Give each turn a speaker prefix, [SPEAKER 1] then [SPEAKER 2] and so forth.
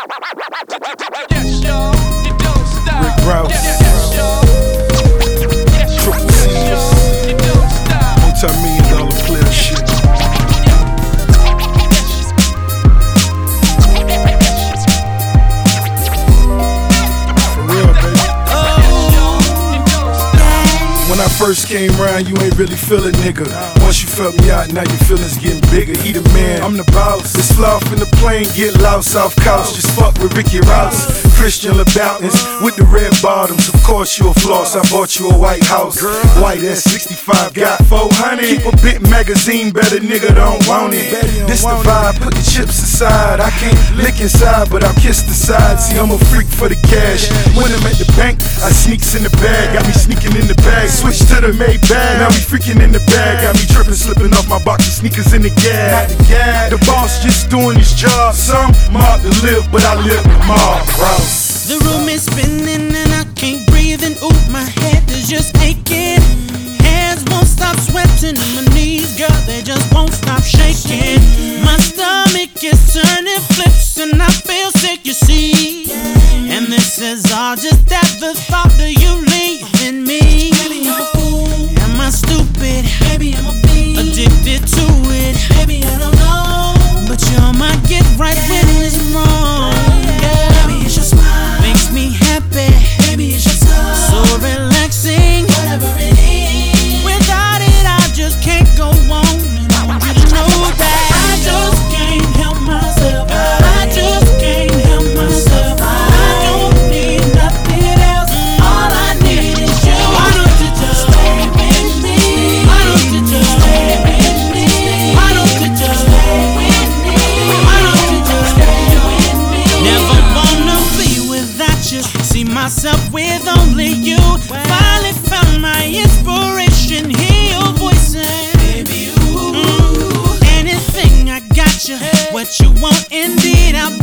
[SPEAKER 1] Yes, y'all, you don't stop.
[SPEAKER 2] Rick Rouse.
[SPEAKER 1] Yes, y'all.
[SPEAKER 2] Triple C's.
[SPEAKER 1] You don't stop.
[SPEAKER 2] Multi-million-dollar player shit. For real, baby. When I first came round, you ain't really feel a nigga. Once you felt me out, now your feelings getting bigger. He the man, I'm the boss. This fly off in the plane, get loud, South Coast. Just fuck with Ricky Rouse. Christian LeBoutins with the red bottoms. Of course you a floss, I bought you a white house. White S65, got 400. Keep a bit magazine, better nigga don't want it. This the vibe, put the chips aside. I can't lick inside, but I'll kiss the side. See, I'm a freak for the cash. When I'm at the bank, I sneaks in the bag. Got me sneaking in the bag. Switch to the Maybach, now we freaking in the bag. Got me tripping, slipping off my box of sneakers in the gas. The boss just doing his job. Some mob to live, but I live with Mob Rouse.
[SPEAKER 3] The room is spinning and I can't breathe, and ooh, my head is just aching. Hands won't stop sweating and my knees, girl, they just won't stop shaking. My stomach is turning flips and I feel sick, you see. And this is all just at the thought of you leaving me. Am I stupid? Maybe I'm a bee. Addicted to it. Maybe I don't know. But you might get right when it's wrong. Maybe it's your smile. Makes me happy. Maybe it's your touch. So relaxing. Whatever it is. Without it, I just can't go on. And I want you to know that I just can't help myself. I just can't help myself. I don't need nothing else. All I need is you. Why don't you just stay with me? Why don't you just stay with me? Why don't you just stay with me? Why don't you just stay with me? Never wanna be without you. See myself with only you. Finally found my inspiration. Hear your voice and baby, ooh. Anything I got you. What you want, indeed, I'll